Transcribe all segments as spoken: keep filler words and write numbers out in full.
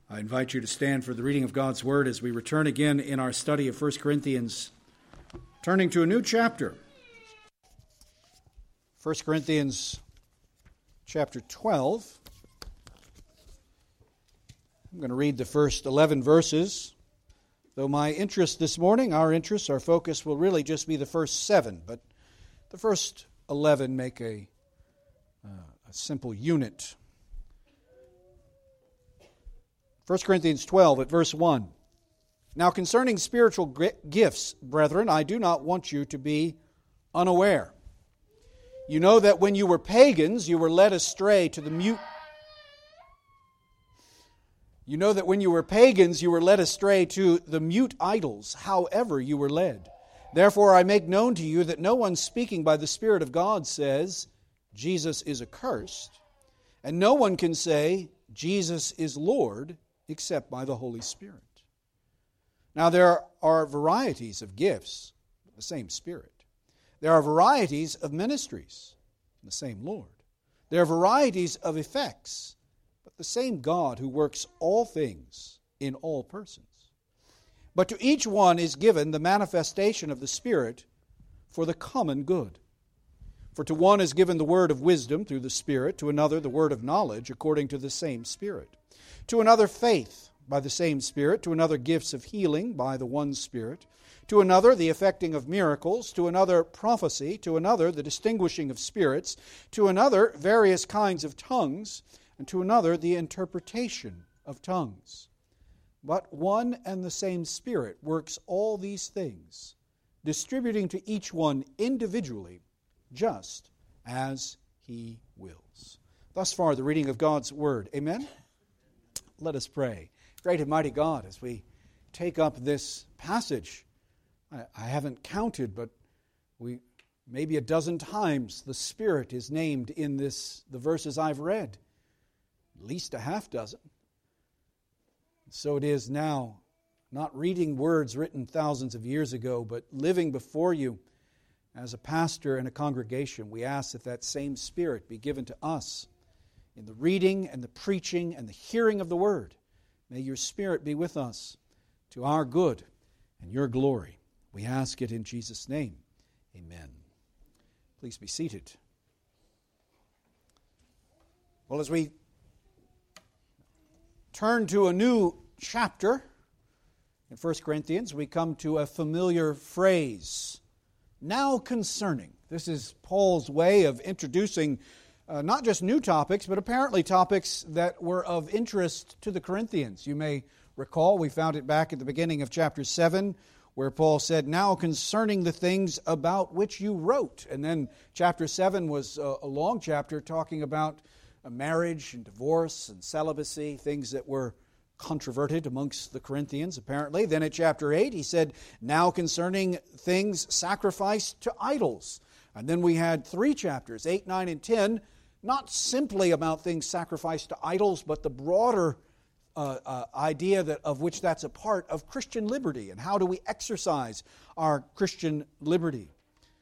I invite you to stand for the reading of God's Word as we return again in our study of First Corinthians, turning to a new chapter. First Corinthians chapter twelve. I'm going to read the first eleven verses. Though my interest this morning, our interest, our focus will really just be the first seven, but the first eleven make a, uh, a simple unit. First Corinthians twelve at verse one. Now concerning spiritual gifts, brethren, I do not want you to be unaware. You know that when you were pagans, you were led astray to the mute. You know that when you were pagans, you were led astray to the mute idols, however you were led. Therefore I make known to you that no one speaking by the Spirit of God says, Jesus is accursed, and no one can say, Jesus is Lord, except by the Holy Spirit. Now there are varieties of gifts, the same Spirit. There are varieties of ministries, the same Lord. There are varieties of effects, but the same God who works all things in all persons. But to each one is given the manifestation of the Spirit for the common good. For to one is given the word of wisdom through the Spirit, to another the word of knowledge according to the same Spirit, to another faith by the same Spirit, to another gifts of healing by the one Spirit, to another the effecting of miracles, to another prophecy, to another the distinguishing of spirits, to another various kinds of tongues, and to another the interpretation of tongues. But one and the same Spirit works all these things, distributing to each one individually, just as He wills. Thus far, the reading of God's Word. Amen? Let us pray. Great and mighty God, as we take up this passage, I, I haven't counted, but we maybe a dozen times the Spirit is named in this the verses I've read. At least a half dozen. So it is now, not reading words written thousands of years ago, but living before you as a pastor and a congregation. We ask that that same Spirit be given to us in the reading and the preaching and the hearing of the Word. May your Spirit be with us to our good and your glory. We ask it in Jesus' name. Amen. Please be seated. Well, as we turn to a new chapter in First Corinthians, we come to a familiar phrase, now concerning. This is Paul's way of introducing uh, not just new topics, but apparently topics that were of interest to the Corinthians. You may recall, we found it back at the beginning of chapter seven, where Paul said, now concerning the things about which you wrote. And then chapter seven was a, a long chapter talking about a marriage and divorce and celibacy, things that were controverted amongst the Corinthians, apparently. Then at chapter eight, he said, now concerning things sacrificed to idols. And then we had three chapters, eight, nine, and ten, not simply about things sacrificed to idols, but the broader uh, uh, idea that of which that's a part of Christian liberty, and how do we exercise our Christian liberty.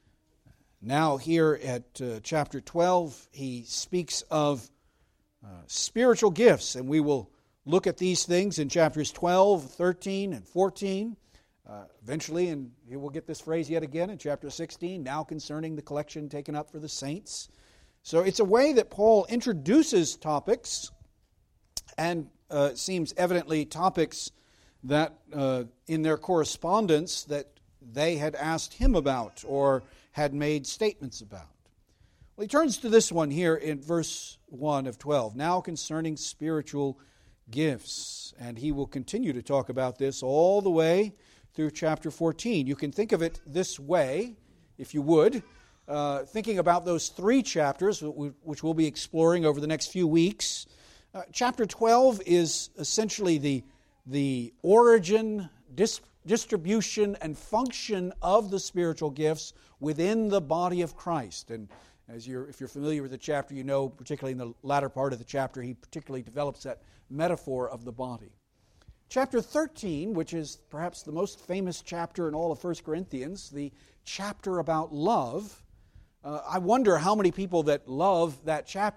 Now here at uh, chapter twelve, he speaks of uh, spiritual gifts, and we will look at these things in chapters twelve, thirteen, and fourteen. Uh, eventually, and you will get this phrase yet again in chapter sixteen, now concerning the collection taken up for the saints. So it's a way that Paul introduces topics, and uh, seems evidently topics that uh, in their correspondence that they had asked him about or had made statements about. Well, he turns to this one here in verse one of twelve, now concerning spiritual gifts. And he will continue to talk about this all the way through chapter fourteen. You can think of it this way, if you would, uh, thinking about those three chapters, which we'll be exploring over the next few weeks. Uh, chapter twelve is essentially the, the origin, dis- distribution, and function of the spiritual gifts within the body of Christ. And as you're, if you're familiar with the chapter, you know, particularly in the latter part of the chapter, he particularly develops that metaphor of the body. Chapter thirteen, which is perhaps the most famous chapter in all of First Corinthians, the chapter about love. Uh, I wonder how many people that love that chapter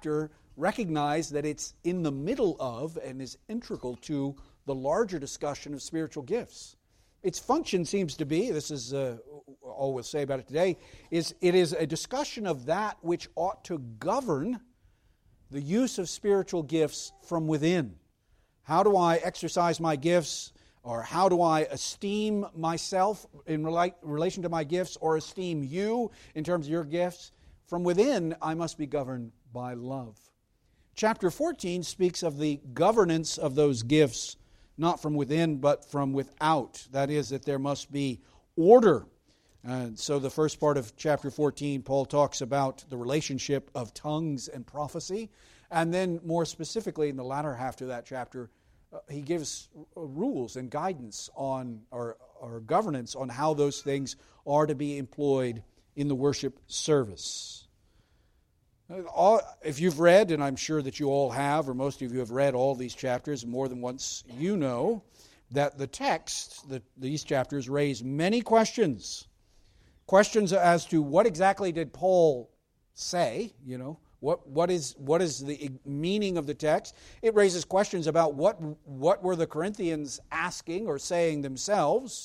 recognize that it's in the middle of and is integral to the larger discussion of spiritual gifts. Its function seems to be, this is uh, all we'll say about it today, is it is a discussion of that which ought to govern the use of spiritual gifts from within. How do I exercise my gifts, or how do I esteem myself in rela- relation to my gifts, or esteem you in terms of your gifts? From within, I must be governed by love. Chapter fourteen speaks of the governance of those gifts, not from within, but from without. That is, that there must be order. And so the first part of chapter fourteen, Paul talks about the relationship of tongues and prophecy. And then more specifically, in the latter half of that chapter, uh, he gives rules and guidance on, or, or governance on how those things are to be employed in the worship service. All, if you've read, and I'm sure that you all have, or most of you have read all these chapters more than once, you know that the text, the, these chapters, raise many questions. Questions as to what exactly did Paul say, you know, what what is what is the meaning of the text. It raises questions about what what were the Corinthians asking or saying themselves.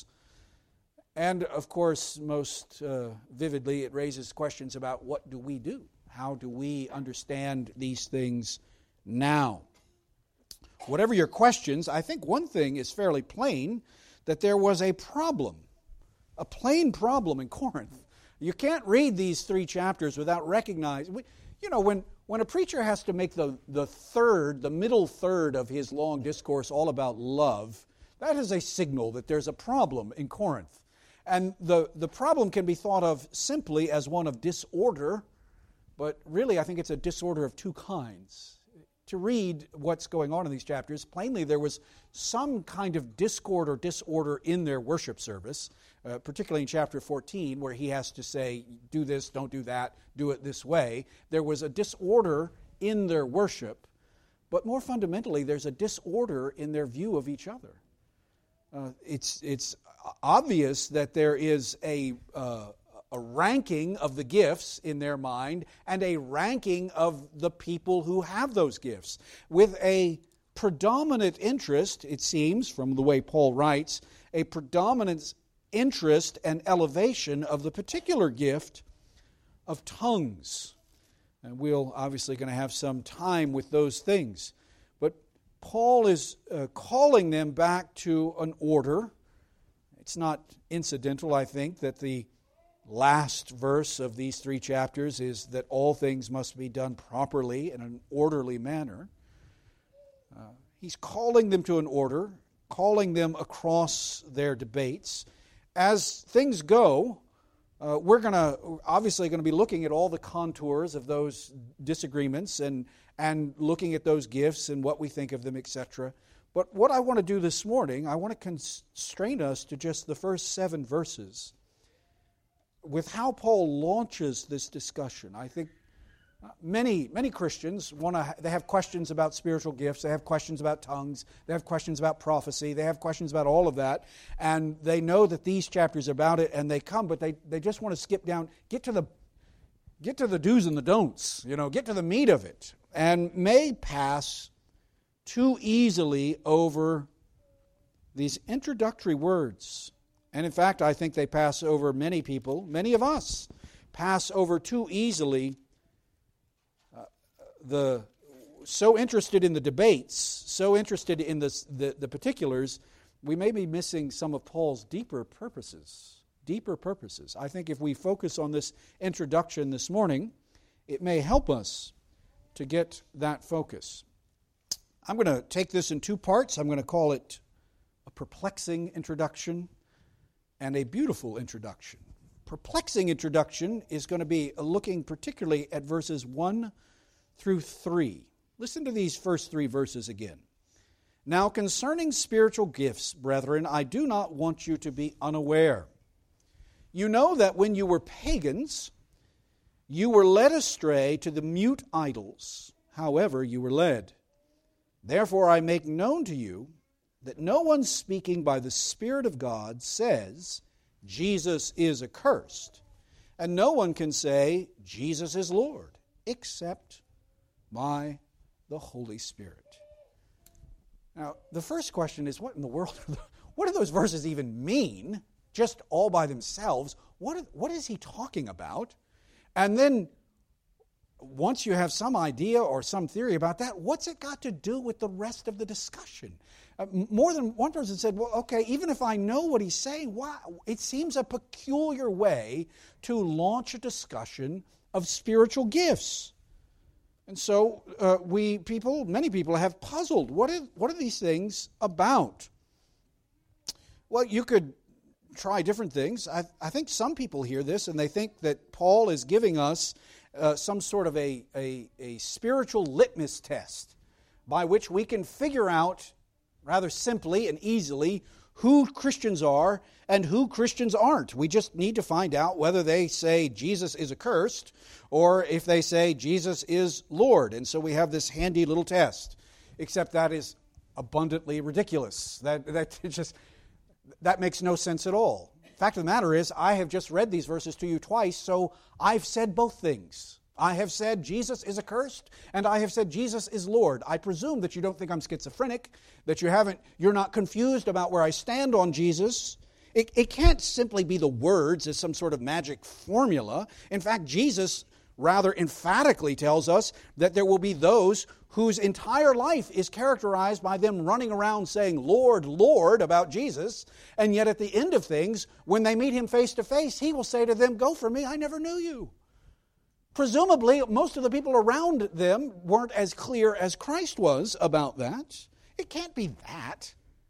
And, of course, most uh, vividly, it raises questions about what do we do? How do we understand these things now? Whatever your questions, I think one thing is fairly plain, that there was a problem, a plain problem in Corinth. You can't read these three chapters without recognizing, you know, when, when a preacher has to make the, the third, the middle third of his long discourse all about love, that is a signal that there's a problem in Corinth. And the, the problem can be thought of simply as one of disorder, but really I think it's a disorder of two kinds. To read what's going on in these chapters, plainly there was some kind of discord or disorder in their worship service, uh, particularly in chapter fourteen, where he has to say, do this, don't do that, do it this way. There was a disorder in their worship, but more fundamentally, there's a disorder in their view of each other. Uh, it's, it's obvious that there is a... Uh, a ranking of the gifts in their mind and a ranking of the people who have those gifts, with a predominant interest, it seems, from the way Paul writes, a predominant interest and elevation of the particular gift of tongues. And we'll obviously going to have some time with those things. But Paul is uh, calling them back to an order. It's not incidental, I think, that the last verse of these three chapters is that all things must be done properly in an orderly manner. Uh, he's calling them to an order, calling them across their debates. As things go, uh, we're going to obviously going to be looking at all the contours of those disagreements and and looking at those gifts and what we think of them, et cetera. But what I want to do this morning, I want to constrain us to just the first seven verses with how Paul launches this discussion. I think many many Christians want to. They have questions about spiritual gifts. They have questions about tongues. They have questions about prophecy. They have questions about all of that, and they know that these chapters are about it. And they come, but they, they just want to skip down, get to the get to the do's and the don'ts. You know, get to the meat of it, and may pass too easily over these introductory words. And in fact, I think they pass over many people, many of us, pass over too easily uh, the so interested in the debates, so interested in the, the, the particulars, we may be missing some of Paul's deeper purposes. Deeper purposes. I think if we focus on this introduction this morning, it may help us to get that focus. I'm going to take this in two parts. I'm going to call it a perplexing introduction and a beautiful introduction. Perplexing introduction is going to be looking particularly at verses one through three. Listen to these first three verses again. Now concerning spiritual gifts, brethren, I do not want you to be unaware. You know that when you were pagans, you were led astray to the mute idols, however you were led. Therefore I make known to you that no one speaking by the Spirit of God says, Jesus is accursed, and no one can say, Jesus is Lord, except by the Holy Spirit. Now, the first question is, what in the world, what do those verses even mean, just all by themselves? What, what is he talking about? And then, once you have some idea or some theory about that, what's it got to do with the rest of the discussion? Uh, more than one person said, well, okay, even if I know what he's saying, why? It seems a peculiar way to launch a discussion of spiritual gifts. And so uh, we people, many people have puzzled. What are, what are these things about? Well, you could try different things. I, I think some people hear this and they think that Paul is giving us uh, some sort of a, a, a spiritual litmus test by which we can figure out rather simply and easily who Christians are and who Christians aren't. We just need to find out whether they say Jesus is accursed or if they say Jesus is Lord. And so we have this handy little test. Except that is abundantly ridiculous. That that just that makes no sense at all. Fact of the matter is, I have just read these verses to you twice, so I've said both things. I have said Jesus is accursed, and I have said Jesus is Lord. I presume that you don't think I'm schizophrenic, that you haven't, you're not confused about where I stand on Jesus. It, it can't simply be the words as some sort of magic formula. In fact, Jesus rather emphatically tells us that there will be those whose entire life is characterized by them running around saying, Lord, Lord, about Jesus, and yet at the end of things, when they meet Him face to face, He will say to them, go from me, I never knew you. Presumably, most of the people around them weren't as clear as Christ was about that. It can't be that.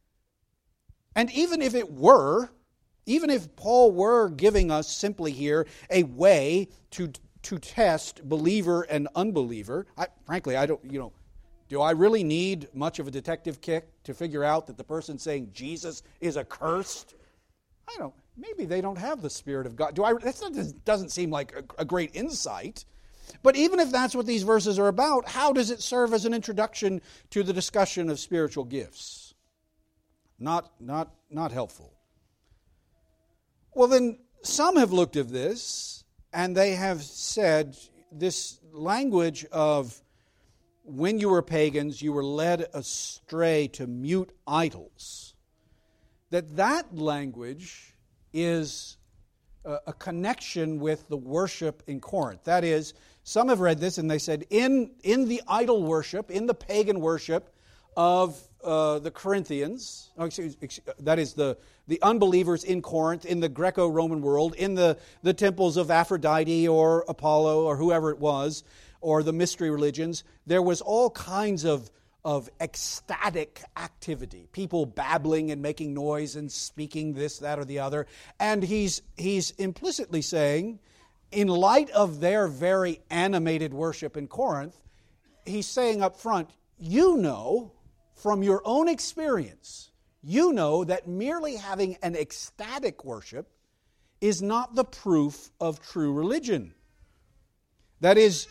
And even if it were, even if Paul were giving us simply here a way to to test believer and unbeliever, I, frankly, I don't, you know, do I really need much of a detective kick to figure out that the person saying Jesus is accursed? I don't. Maybe they don't have the Spirit of God. Do I? That doesn't seem like a, a great insight. But even if that's what these verses are about, how does it serve as an introduction to the discussion of spiritual gifts? Not, not, not helpful. Well, then some have looked at this and they have said this language of when you were pagans, you were led astray to mute idols. That that language is a connection with the worship in Corinth. That is, some have read this and they said, in, in the idol worship, in the pagan worship of uh, the Corinthians, oh, excuse, excuse, that is the, the unbelievers in Corinth, in the Greco-Roman world, in the, the temples of Aphrodite or Apollo or whoever it was, or the mystery religions, there was all kinds of of ecstatic activity, people babbling and making noise and speaking this, that, or the other. And he's he's implicitly saying, in light of their very animated worship in Corinth, he's saying up front, you know from your own experience, you know that merely having an ecstatic worship is not the proof of true religion. That is,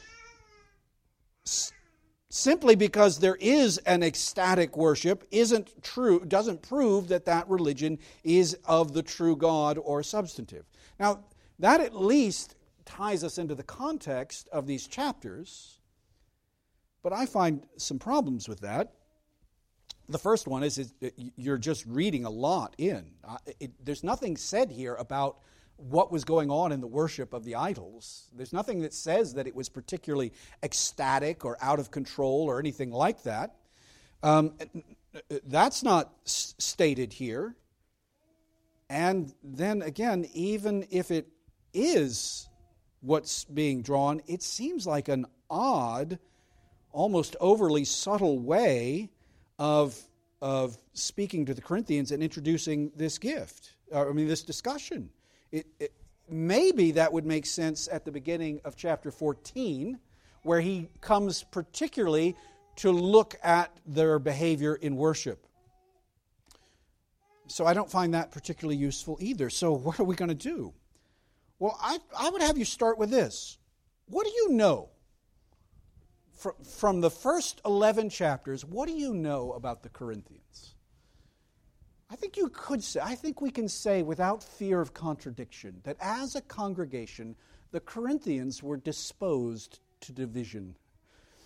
simply because there is an ecstatic worship isn't true, doesn't prove that that religion is of the true God or substantive. Now, that at least ties us into the context of these chapters, but I find some problems with that. The first one is, is you're just reading a lot in. Uh, it, there's nothing said here about what was going on in the worship of the idols. There's nothing that says that it was particularly ecstatic or out of control or anything like that. Um, that's not s- stated here. And then again, even if it is what's being drawn, it seems like an odd, almost overly subtle way of, of speaking to the Corinthians and introducing this gift, I mean this discussion. It, it, maybe that would make sense at the beginning of chapter fourteen, where he comes particularly to look at their behavior in worship. So I don't find that particularly useful either. So what are we going to do? Well, I, I would have you start with this. What do you know? From, from the first eleven chapters, what do you know about the Corinthians? I think you could say, I think we can say without fear of contradiction that as a congregation, the Corinthians were disposed to division.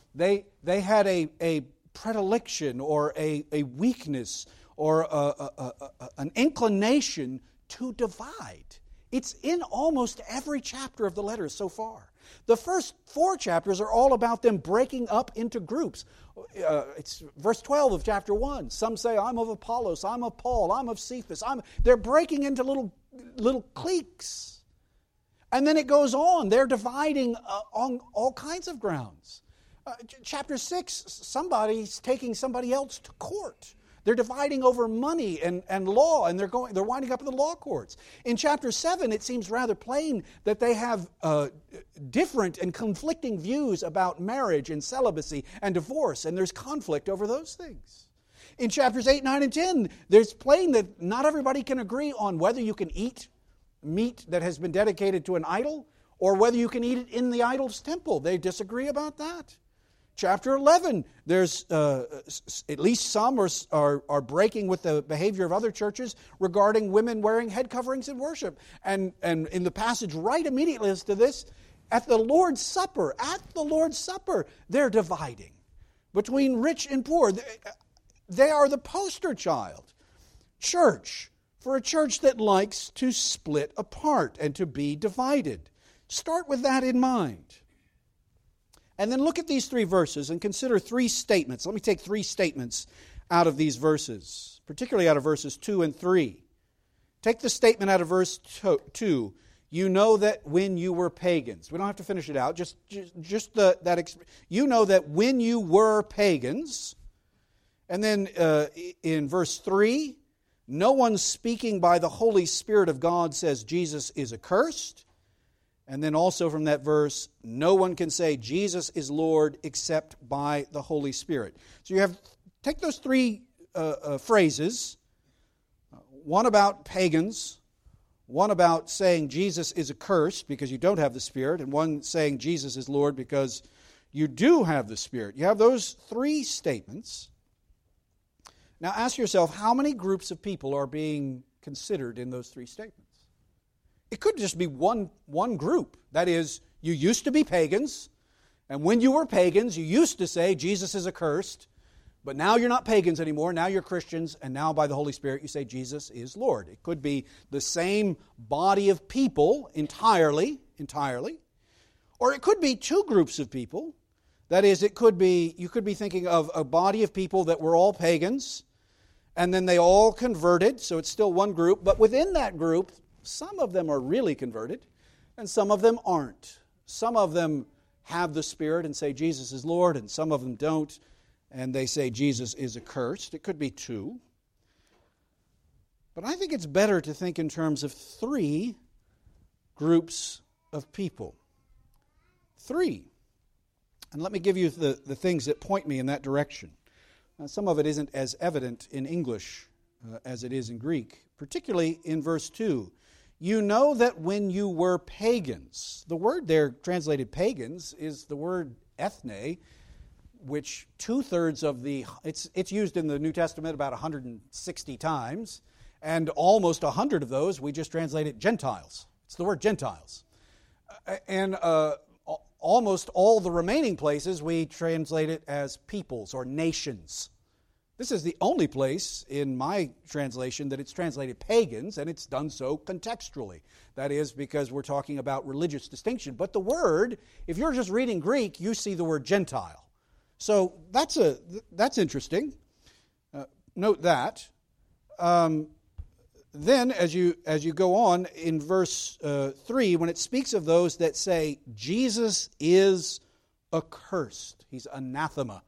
They, they had a, a predilection or a, a weakness or a, a, a, a, an inclination to divide. It's in almost every chapter of the letters so far. The first four chapters are all about them breaking up into groups. Uh, it's verse twelve of chapter one. Some say, I'm of Apollos, I'm of Paul, I'm of Cephas. I'm... They're breaking into little, little cliques. And then it goes on. They're dividing uh, on all kinds of grounds. Uh, chapter six, somebody's taking somebody else to court. They're dividing over money and, and law, and they're going. They're winding up in the law courts. In chapter seven, it seems rather plain that they have uh, different and conflicting views about marriage and celibacy and divorce, and there's conflict over those things. In chapters eight, nine, and ten, there's plain that not everybody can agree on whether you can eat meat that has been dedicated to an idol or whether you can eat it in the idol's temple. They disagree about that. Chapter eleven, there's uh, at least some are, are, are breaking with the behavior of other churches regarding women wearing head coverings in worship. And, and in the passage right immediately to this, at the Lord's Supper, at the Lord's Supper, they're dividing between rich and poor. They are the poster child church for a church that likes to split apart and to be divided. Start with that in mind. And then look at these three verses and consider three statements. Let me take three statements out of these verses, particularly out of verses two and three. Take the statement out of verse two. You know that when you were pagans. We don't have to finish it out. Just, just, just the, that. You know that when you were pagans. And then uh, in verse three, no one speaking by the Holy Spirit of God says Jesus is accursed. And then also from that verse, no one can say Jesus is Lord except by the Holy Spirit. So you have, take those three uh, uh, phrases, one about pagans, one about saying Jesus is accursed because you don't have the Spirit, and one saying Jesus is Lord because you do have the Spirit. You have those three statements. Now ask yourself, how many groups of people are being considered in those three statements? It could just be one, one group. That is, you used to be pagans, and when you were pagans, you used to say Jesus is accursed, but now you're not pagans anymore, now you're Christians, and now by the Holy Spirit you say Jesus is Lord. It could be the same body of people entirely, entirely, or it could be two groups of people. That is, it could be, you could be thinking of a body of people that were all pagans, and then they all converted, so it's still one group, but within that group, some of them are really converted, and some of them aren't. Some of them have the Spirit and say Jesus is Lord, and some of them don't, and they say Jesus is accursed. It could be two. But I think it's better to think in terms of three groups of people. Three. And let me give you the, the things that point me in that direction. Now, some of it isn't as evident in English uh, as it is in Greek, particularly in verse two. You know that when you were pagans, the word there translated pagans is the word ethne, which two-thirds of the, it's, it's used in the New Testament about one hundred sixty times, and almost one hundred of those we just translated Gentiles. It's the word Gentiles. And uh, almost all the remaining places we translate it as peoples or nations. This is the only place in my translation that it's translated pagans, and it's done so contextually. That is because we're talking about religious distinction. But the word, if you're just reading Greek, you see the word Gentile. So that's a that's interesting. Uh, note that. Um, then, as you as you go on in verse uh, three, when it speaks of those that say Jesus is accursed, he's anathema.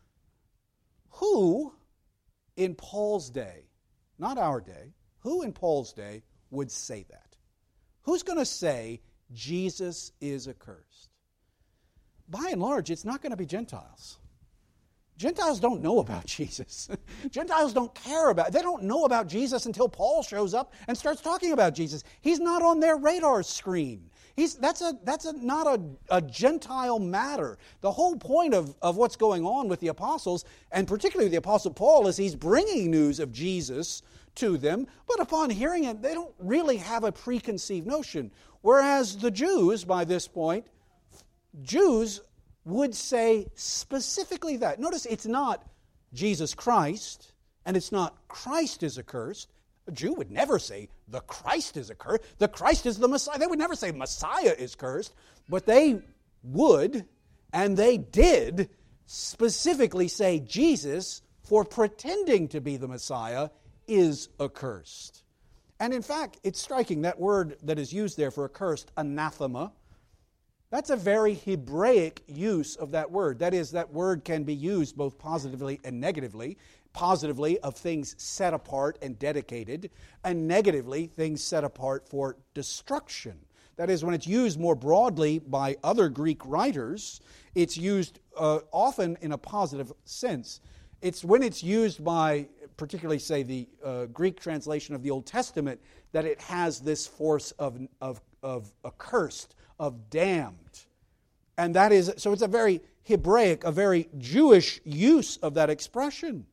Who in Paul's day, not our day, who in Paul's day would say that? Who's going to say Jesus is accursed? By and large, it's not going to be Gentiles. Gentiles don't know about Jesus. Gentiles don't care about, they don't know about Jesus until Paul shows up and starts talking about Jesus. He's not on their radar screen. He's, that's a, that's a, not a, a Gentile matter. The whole point of, of what's going on with the apostles, and particularly the Apostle Paul, is he's bringing news of Jesus to them, but upon hearing it, they don't really have a preconceived notion. Whereas the Jews, by this point, Jews would say specifically that. Notice it's not Jesus Christ, and it's not Christ is accursed. A Jew would never say the Christ is accursed. The Christ is the Messiah. They would never say Messiah is cursed. But they would, and they did, specifically say Jesus, for pretending to be the Messiah, is accursed. And in fact, it's striking, that word that is used there for accursed, anathema, that's a very Hebraic use of that word. That is, that word can be used both positively and negatively. Positively, of things set apart and dedicated, and negatively, things set apart for destruction. That is, when it's used more broadly by other Greek writers, it's used uh, often in a positive sense. It's when it's used by, particularly, say, the uh, Greek translation of the Old Testament, that it has this force of, of, of accursed, of damned. And that is, so it's a very Hebraic, a very Jewish use of that expression.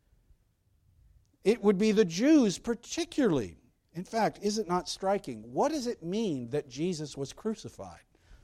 It would be the Jews particularly. In fact, is it not striking? What does it mean that Jesus was crucified?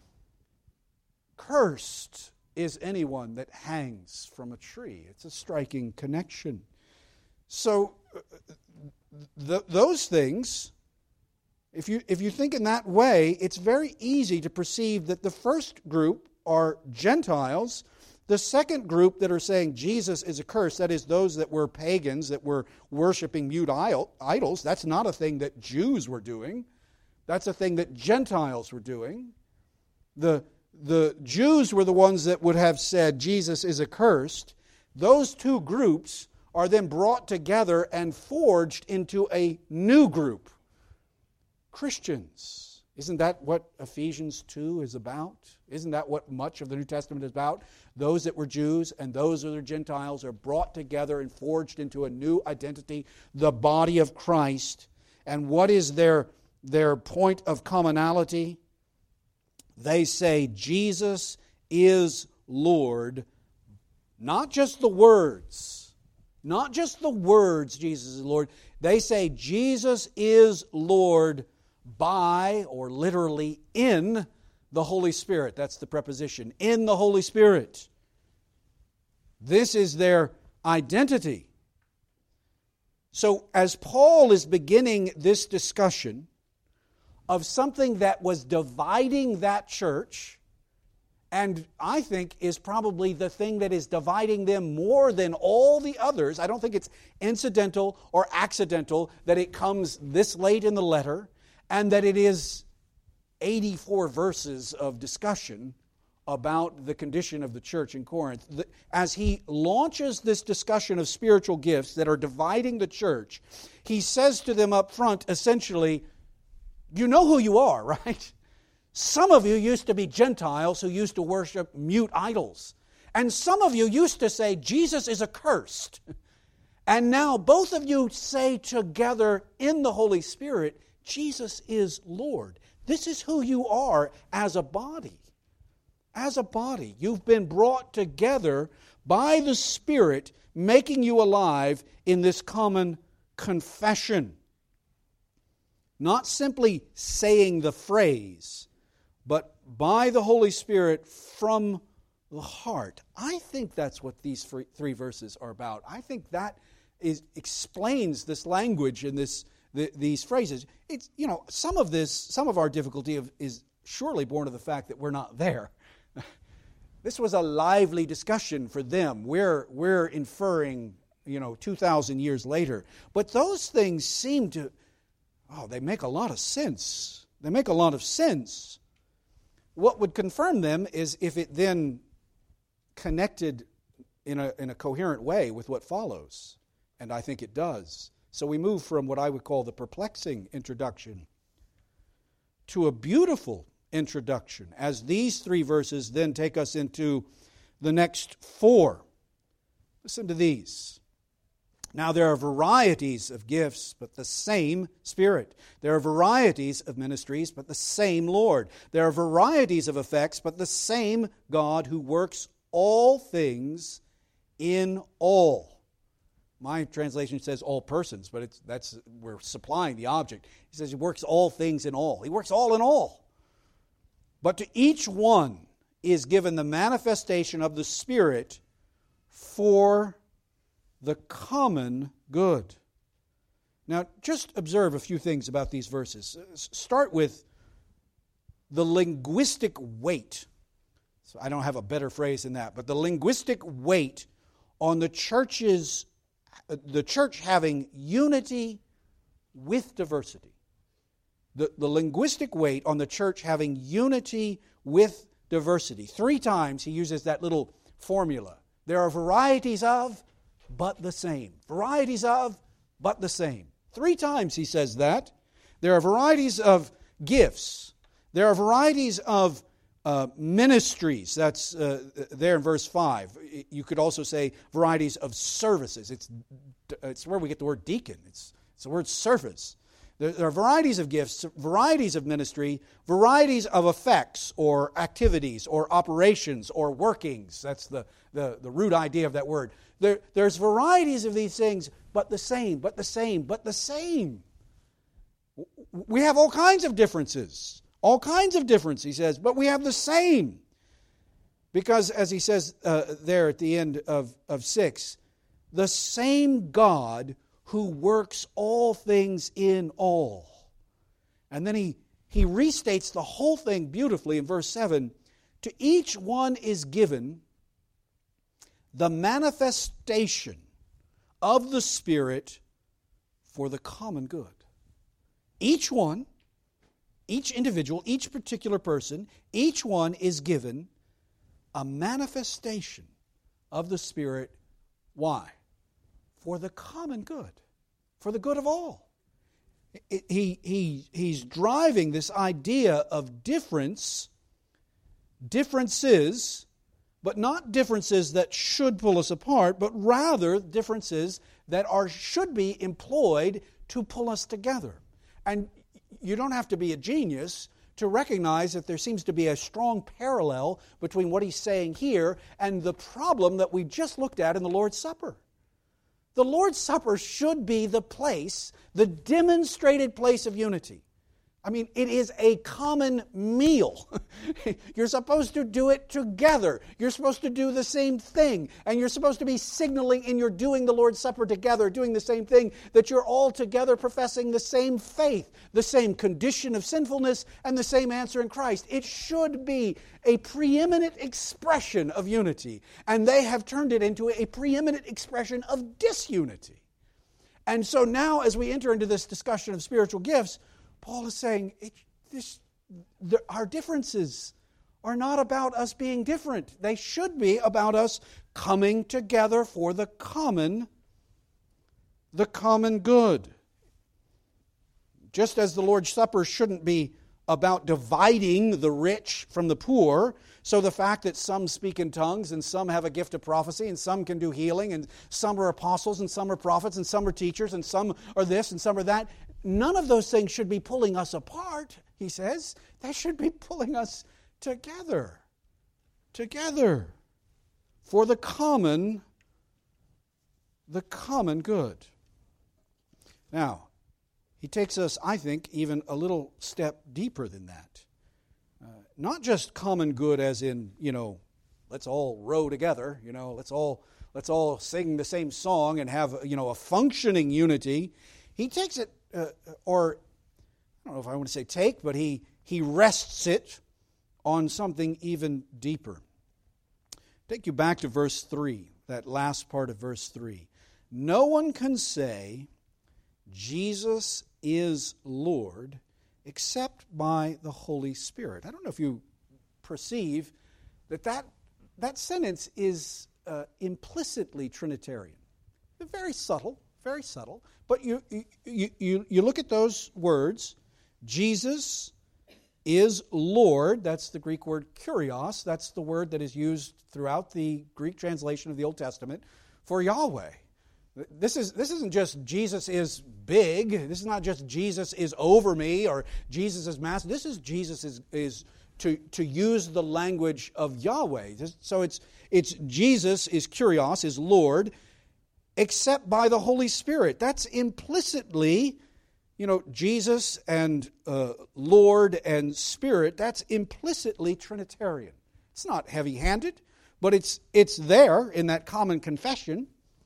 Cursed is anyone that hangs from a tree. It's a striking connection. So, th- those things, if you, if you think in that way, it's very easy to perceive that the first group are Gentiles. The second group that are saying Jesus is accursed, that is those that were pagans, that were worshiping mute idols, that's not a thing that Jews were doing. That's a thing that Gentiles were doing. The, the Jews were the ones that would have said Jesus is accursed. Those two groups are then brought together and forged into a new group. Christians. Isn't that what Ephesians two is about? Isn't that what much of the New Testament is about? Those that were Jews and those that are Gentiles are brought together and forged into a new identity, the body of Christ. And what is their, their point of commonality? They say Jesus is Lord, not just the words, not just the words Jesus is Lord. They say Jesus is Lord by, or literally in, the Holy Spirit. That's the preposition. In the Holy Spirit. This is their identity. So as Paul is beginning this discussion of something that was dividing that church, and I think is probably the thing that is dividing them more than all the others, I don't think it's incidental or accidental that it comes this late in the letter, and that it is eighty-four verses of discussion about the condition of the church in Corinth. As he launches this discussion of spiritual gifts that are dividing the church, he says to them up front, essentially, you know who you are, right? Some of you used to be Gentiles who used to worship mute idols. And some of you used to say, Jesus is accursed. And now both of you say together in the Holy Spirit, Jesus is Lord. This is who you are as a body. As a body. You've been brought together by the Spirit, making you alive in this common confession. Not simply saying the phrase, but by the Holy Spirit from the heart. I think that's what these three verses are about. I think that is, explains this language in this The, these phrases. It's, you know, some of this, some of our difficulty of, is surely born of the fact that we're not there. This was a lively discussion for them. We're, we're inferring, you know, two thousand years later. But those things seem to, oh, they make a lot of sense. They make a lot of sense. What would confirm them is if it then connected in a, in a coherent way with what follows. And I think it does. So we move from what I would call the perplexing introduction to a beautiful introduction, as these three verses then take us into the next four. Listen to these. Now there are varieties of gifts, but the same Spirit. There are varieties of ministries, but the same Lord. There are varieties of effects, but the same God who works all things in all. My translation says all persons, but it's, that's we're supplying the object. He says he works all things in all. He works all in all. But to each one is given the manifestation of the Spirit for the common good. Now, just observe a few things about these verses. Start with the linguistic weight. So I don't have a better phrase than that, but the linguistic weight on the church's, the church having unity with diversity. The, the linguistic weight on the church having unity with diversity. Three times he uses that little formula. There are varieties of, but the same. Varieties of, but the same. Three times he says that. There are varieties of gifts. There are varieties of uh, ministries. That's uh, there in verse five. You could also say varieties of services. It's, it's where we get the word deacon. It's, it's the word service. There are varieties of gifts, varieties of ministry, varieties of effects or activities or operations or workings. That's the, the, the root idea of that word. There, there's varieties of these things, but the same, but the same, but the same. We have all kinds of differences. All kinds of difference, he says, but we have the same. Because, as he says uh, there at the end of, of six, the same God who works all things in all. And then he, he restates the whole thing beautifully in verse seven. To each one is given the manifestation of the Spirit for the common good. Each one, each individual, each particular person, each one is given a manifestation of the Spirit. Why? For the common good. For the good of all. He, he, he's driving this idea of difference, differences, but not differences that should pull us apart, but rather differences that are should be employed to pull us together. And you don't have to be a genius to recognize that there seems to be a strong parallel between what he's saying here and the problem that we just looked at in the Lord's Supper. The Lord's Supper should be the place, the demonstrated place of unity. I mean, it is a common meal. You're supposed to do it together. You're supposed to do the same thing. And you're supposed to be signaling in your doing the Lord's Supper together, doing the same thing, that you're all together professing the same faith, the same condition of sinfulness, and the same answer in Christ. It should be a preeminent expression of unity. And they have turned it into a preeminent expression of disunity. And so now, as we enter into this discussion of spiritual gifts, Paul is saying it, this, the, our differences are not about us being different. They should be about us coming together for the common, the common good. Just as the Lord's Supper shouldn't be about dividing the rich from the poor, so the fact that some speak in tongues and some have a gift of prophecy and some can do healing and some are apostles and some are prophets and some are teachers and some are this and some are that, none of those things should be pulling us apart, he says. They should be pulling us together. Together. For the common, the common good. Now, he takes us, I think, even a little step deeper than that. Uh, not just common good as in, you know, let's all row together, you know, let's all let's all sing the same song and have, you know, a functioning unity. He takes it Uh, or, I don't know if I want to say take, but he, he rests it on something even deeper. Take you back to verse three, that last part of verse three. No one can say, Jesus is Lord, except by the Holy Spirit. I don't know if you perceive that that, that sentence is uh, implicitly Trinitarian. Very subtle, very subtle. But you, you, you, you look at those words, Jesus is Lord. That's the Greek word kurios. That's the word that is used throughout the Greek translation of the Old Testament for Yahweh. This is this isn't just Jesus is big. This is not just Jesus is over me or Jesus is master. This is Jesus is is to to use the language of Yahweh. So it's it's Jesus is kurios, is Lord, except by the Holy Spirit. That's implicitly, you know, Jesus and uh, Lord and Spirit, that's implicitly Trinitarian. It's not heavy-handed, but it's it's there in that common confession.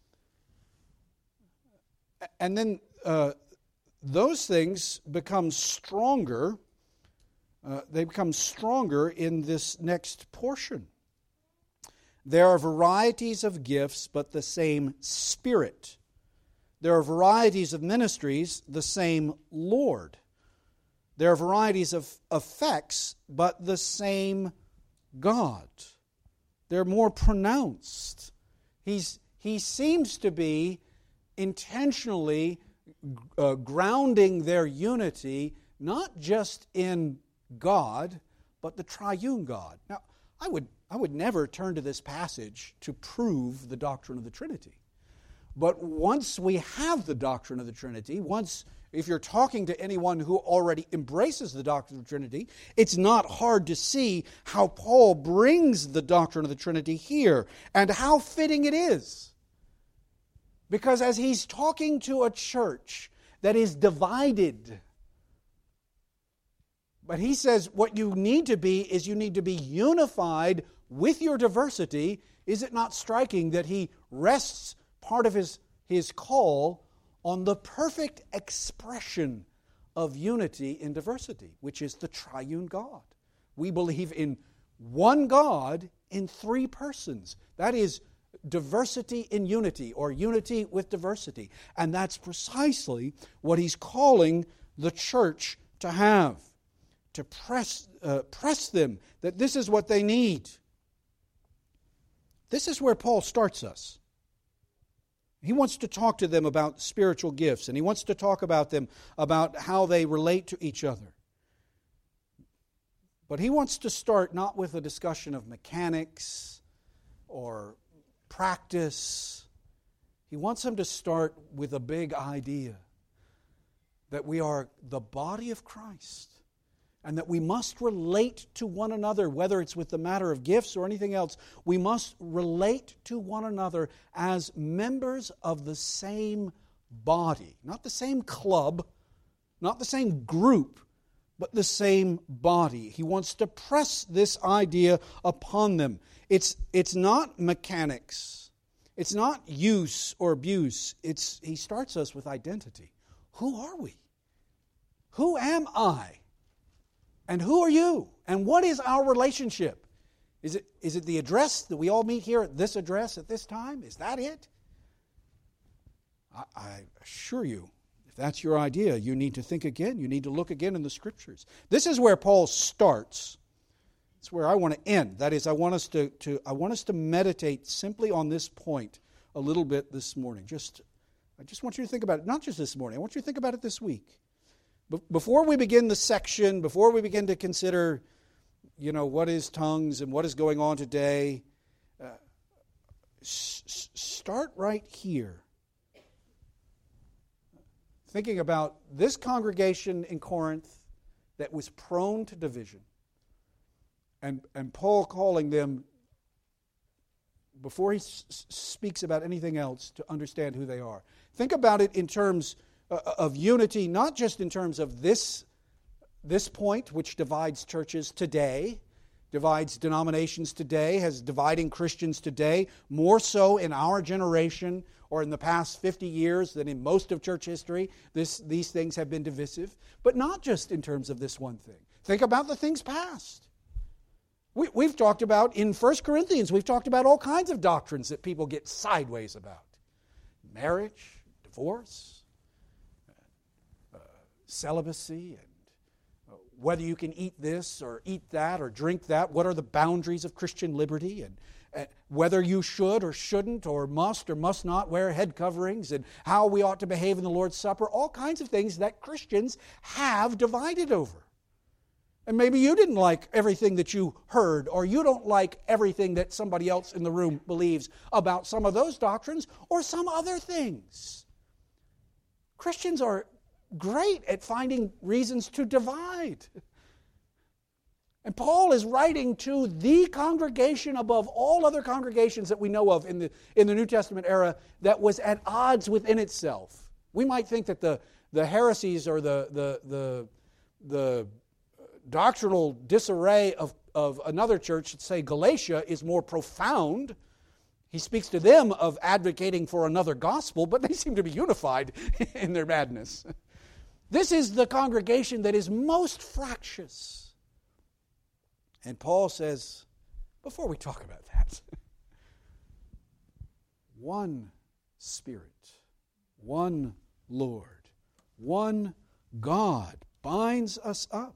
And then uh, those things become stronger. Uh, they become stronger in this next portion. There are varieties of gifts, but the same Spirit. There are varieties of ministries, the same Lord. There are varieties of effects, but the same God. They're more pronounced. He's, he seems to be intentionally uh, grounding their unity, not just in God, but the triune God. Now, I would, I would never turn to this passage to prove the doctrine of the Trinity. But once we have the doctrine of the Trinity, once, if you're talking to anyone who already embraces the doctrine of the Trinity, it's not hard to see how Paul brings the doctrine of the Trinity here and how fitting it is. Because as he's talking to a church that is divided, but he says what you need to be is you need to be unified with your diversity. Is it not striking that he rests part of his, his call on the perfect expression of unity in diversity, which is the triune God? We believe in one God in three persons. That is diversity in unity, or unity with diversity. And that's precisely what he's calling the church to have, to press, uh, press them that this is what they need. This is where Paul starts us. He wants to talk to them about spiritual gifts, and he wants to talk about them, about how they relate to each other. But he wants to start not with a discussion of mechanics or practice. He wants them to start with a big idea that we are the body of Christ and that we must relate to one another, whether it's with the matter of gifts or anything else. We must relate to one another as members of the same body. Not the same club, not the same group, but the same body. He wants to press this idea upon them. It's, it's not mechanics. It's not use or abuse. It's, he starts us with identity. Who are we? Who am I? And who are you? And what is our relationship? Is it, is it the address that we all meet here at this address at this time? Is that it? I, I assure you, if that's your idea, you need to think again. You need to look again in the Scriptures. This is where Paul starts. It's where I want to end. That is, I want us to, to I want us to meditate simply on this point a little bit this morning. Just, I just want you to think about it. Not just this morning. I want you to think about it this week. Before we begin the section, before we begin to consider, you know, what is tongues and what is going on today, uh, s- start right here. Thinking about this congregation in Corinth that was prone to division. And, and Paul calling them, before he s- speaks about anything else, to understand who they are. Think about it in terms of unity, not just in terms of this, this point, which divides churches today, divides denominations today, has dividing Christians today, more so in our generation or in the past fifty years than in most of church history. This, these things have been divisive, but not just in terms of this one thing. Think about the things past. We, we've talked about, in First Corinthians, we've talked about all kinds of doctrines that people get sideways about. Marriage, divorce, celibacy, and whether you can eat this or eat that or drink that. What are the boundaries of Christian liberty? And, and whether you should or shouldn't or must or must not wear head coverings, and how we ought to behave in the Lord's Supper. All kinds of things that Christians have divided over. And maybe you didn't like everything that you heard, or you don't like everything that somebody else in the room believes about some of those doctrines or some other things. Christians are great at finding reasons to divide. And Paul is writing to the congregation above all other congregations that we know of in the, in the New Testament era that was at odds within itself. We might think that the, the heresies or the, the, the, the doctrinal disarray of, of another church, say Galatia, is more profound. He speaks to them of advocating for another gospel, but they seem to be unified in their madness. This is the congregation that is most fractious. And Paul says, before we talk about that, one Spirit, one Lord, one God binds us up.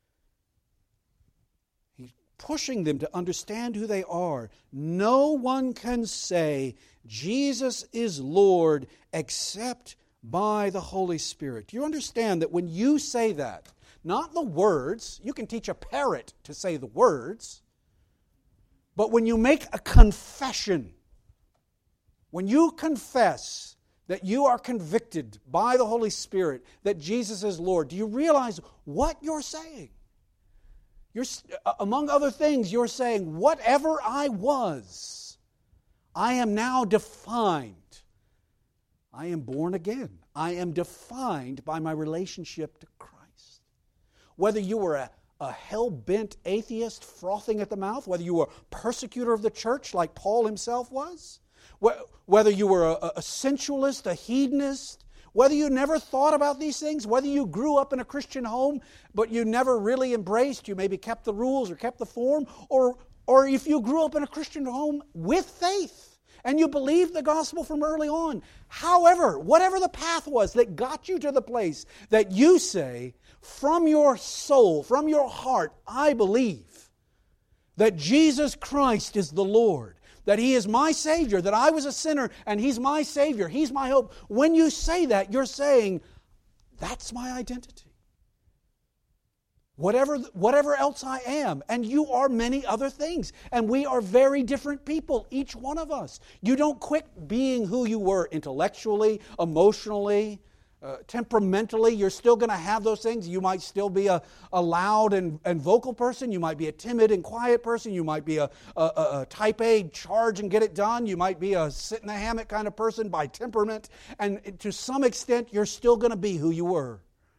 He's pushing them to understand who they are. No one can say Jesus is Lord except by the Holy Spirit. Do you understand that when you say that, not the words, you can teach a parrot to say the words, but when you make a confession, when you confess that you are convicted by the Holy Spirit that Jesus is Lord, do you realize what you're saying? You're, among other things, you're saying, whatever I was, I am now defined. I am born again. I am defined by my relationship to Christ. Whether you were a, a hell-bent atheist frothing at the mouth, whether you were a persecutor of the church like Paul himself was, whether you were a, a sensualist, a hedonist, whether you never thought about these things, whether you grew up in a Christian home but you never really embraced, you maybe kept the rules or kept the form, or, or if you grew up in a Christian home with faith, and you believed the gospel from early on. However, whatever the path was that got you to the place that you say, from your soul, from your heart, I believe that Jesus Christ is the Lord, that He is my Savior, that I was a sinner and He's my Savior, He's my hope. When you say that, you're saying, that's my identity. Whatever, whatever else I am, and you are many other things. And we are very different people, each one of us. You don't quit being who you were intellectually, emotionally, uh, temperamentally. You're still going to have those things. You might still be a, a loud and, and vocal person. You might be a timid and quiet person. You might be a, a, a type A, charge and get it done. You might be a sit in the hammock kind of person by temperament. And to some extent, you're still going to be who you were.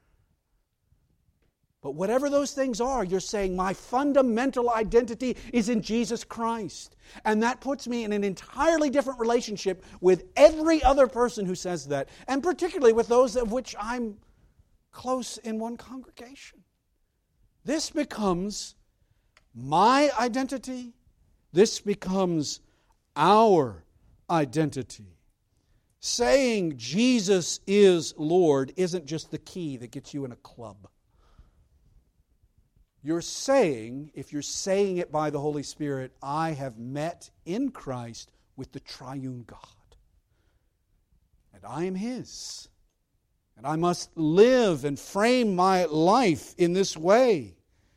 But whatever those things are, you're saying my fundamental identity is in Jesus Christ. And that puts me in an entirely different relationship with every other person who says that, and particularly with those of which I'm close in one congregation. This becomes my identity. This becomes our identity. Saying Jesus is Lord isn't just the key that gets you in a club. You're saying, if you're saying it by the Holy Spirit, I have met in Christ with the triune God. And I am His. And I must live and frame my life in this way.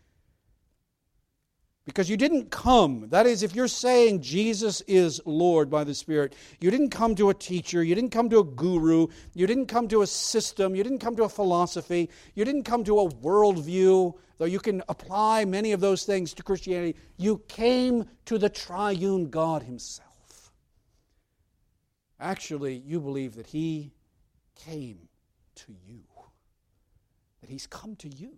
Because you didn't come, that is, if you're saying Jesus is Lord by the Spirit, you didn't come to a teacher, you didn't come to a guru, you didn't come to a system, you didn't come to a philosophy, you didn't come to a worldview, though you can apply many of those things to Christianity. You came to the triune God Himself. Actually, you believe that He came to you, that He's come to you.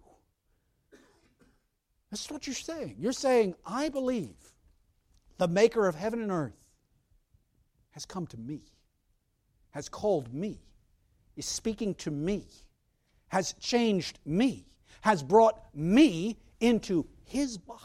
That's what you're saying. You're saying, I believe the Maker of heaven and earth has come to me, has called me, is speaking to me, has changed me, has brought me into His body.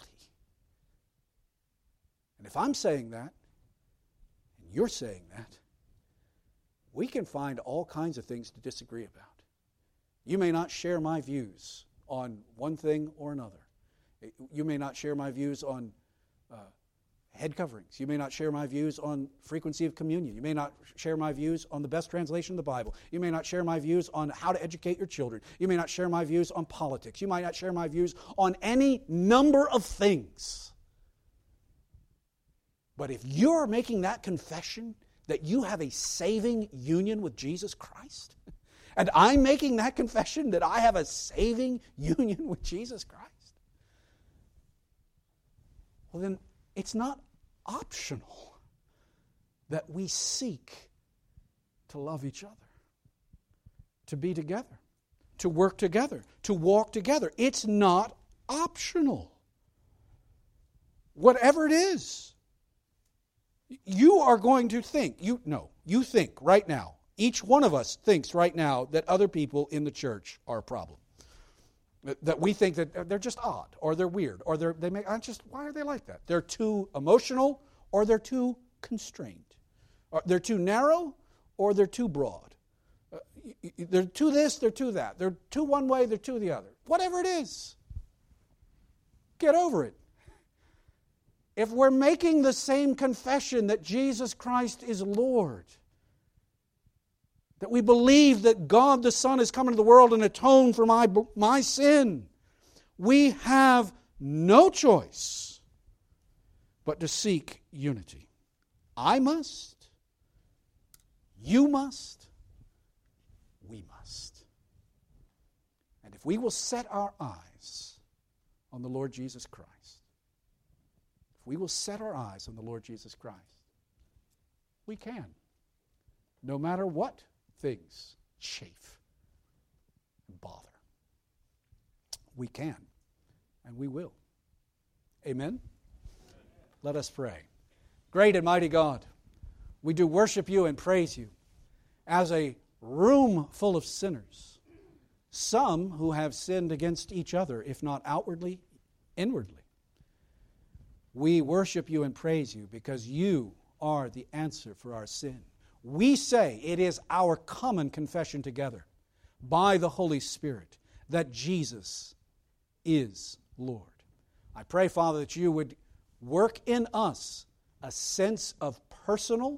And if I'm saying that, and you're saying that, we can find all kinds of things to disagree about. You may not share my views on one thing or another. You may not share my views on uh, head coverings. You may not share my views on frequency of communion. You may not share my views on the best translation of the Bible. You may not share my views on how to educate your children. You may not share my views on politics. You might not share my views on any number of things. But if you're making that confession that you have a saving union with Jesus Christ, and I'm making that confession that I have a saving union with Jesus Christ, well, then it's not optional that we seek to love each other, to be together, to work together, to walk together. It's not optional. whatever it is, you are going to think, you no, you think right now, each one of us thinks right now that other people in the church are a problem. That we think that they're just odd, or they're weird, or they're, they make, I just, why are they like that? They're too emotional, or they're too constrained. Or they're too narrow, or they're too broad. Uh, they're too this, they're too that. They're too one way, they're too the other. Whatever it is, get over it. If we're making the same confession that Jesus Christ is Lord, that we believe that God the Son has come into the world and atoned for my, my sin, we have no choice but to seek unity. I must, you must, we must. And if we will set our eyes on the Lord Jesus Christ, if we will set our eyes on the Lord Jesus Christ, we can, no matter what things chafe and bother. We can, and we will. Amen? Let us pray. Great and mighty God, we do worship you and praise you as a room full of sinners, some who have sinned against each other, if not outwardly, inwardly. We worship you and praise you because you are the answer for our sin. We say it is our common confession together by the Holy Spirit that Jesus is Lord. I pray, Father, that you would work in us a sense of personal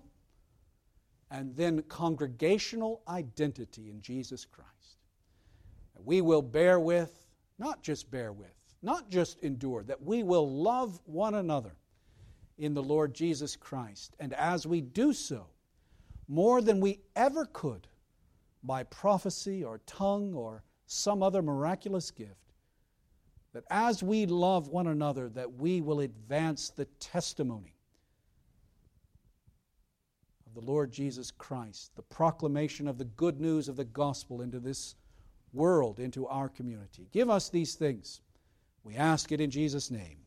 and then congregational identity in Jesus Christ. That we will bear with, not just bear with, not just endure, that we will love one another in the Lord Jesus Christ. And as we do so, more than we ever could by prophecy or tongue or some other miraculous gift, that as we love one another, that we will advance the testimony of the Lord Jesus Christ, the proclamation of the good news of the gospel into this world, into our community. Give us these things. We ask it in Jesus' name.